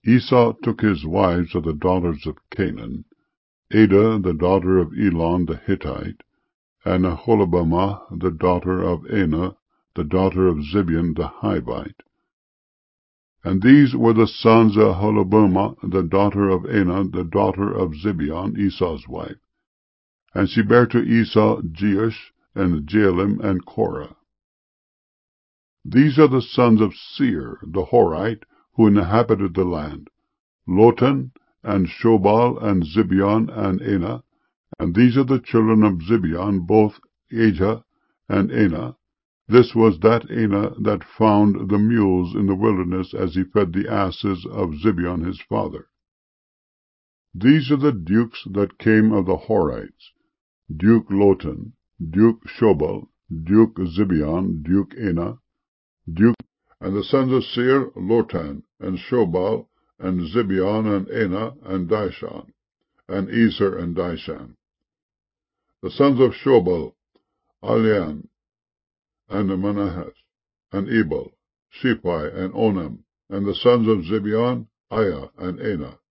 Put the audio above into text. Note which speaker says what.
Speaker 1: Esau took his wives of the daughters of Canaan, Adah the daughter of Elon the Hittite, and Aholibamah the daughter of Anah, the daughter of Zibeon the Hivite. And these were the sons of Aholibamah the daughter of Anah, the daughter of Zibeon, Esau's wife. And she bare to Esau Jeush, and Jaalim, and Korah. These are the sons of Seir the Horite, who inhabited the land, Lotan, and Shobal, and Zibeon, and Anah. And these are the children of Zibeon, both Ajah and Anah. This was that Anah that found the mules in the wilderness as he fed the asses of Zibeon his father. These are the dukes that came of the Horites, Duke Lotan, Duke Shobal, Duke Zibeon, Duke Anah, Duke. And the sons of Seir, Lotan, and Shobal, and Zibeon, and Anah, and Dishon, and Ezer, and Dishan. The sons of Shobal, Alian, and Manahath, and Ebal, Shephi, and Onam. And the sons of Zibeon, Aiah, and Anah.